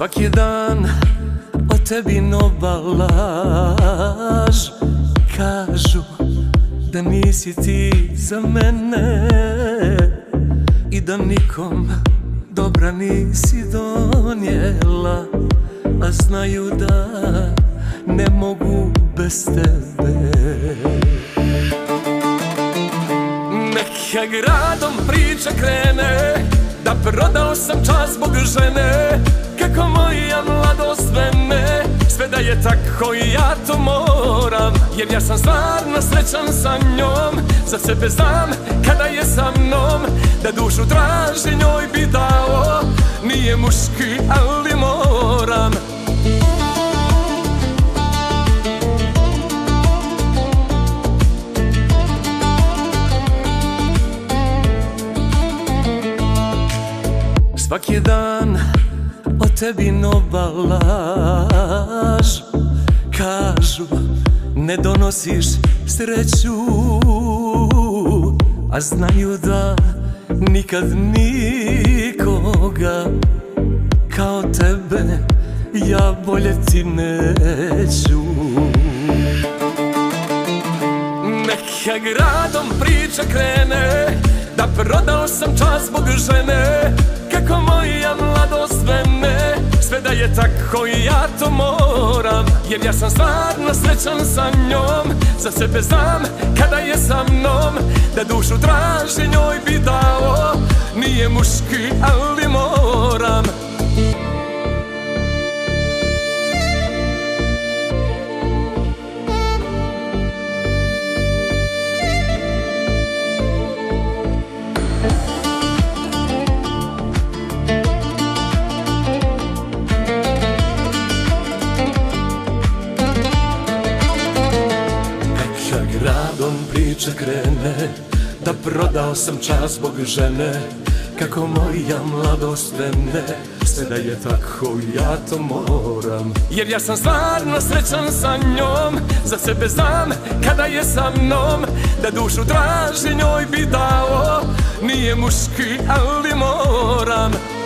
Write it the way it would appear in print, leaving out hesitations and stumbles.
Svaki dan o tebi nova laž. Kažu da nisi ti za mene i da nikom dobra nisi donijela, a znaju da ne mogu bez tebe. Neka gradom priča krene da prodao sam čast zbog žene, kako moja mladost vene, sve da je tako i ja to moram, jer ja sam stvarno srećan sa njom. Za sebe znam kada je sa mnom, da dušu traži njoj bi dao, nije muški ali moram. Svaki dan o tebi nova laž. Kažu ne donosiš sreću, a znaju da nikad nikoga kao tebe ja voljeti neću. Neka gradom priča krene da prodao sam čast zbog žene, kako moja mladost vene, sve da je tako i ja to moram, jer ja sam stvarno srećan sa njom. Za sebe znam kada je sa mnom, da dušu traži njoj bi dao, nije muški ali moram. Gradom priča krene da prodao sam čast zbog žene, kako moja mladost vene, sve da je tako ja to moram, jer ja sam stvarno srećan sa njom. Za sebe znam kada je sa mnom, da dušu traži njoj bi dao, nije muški ali moram.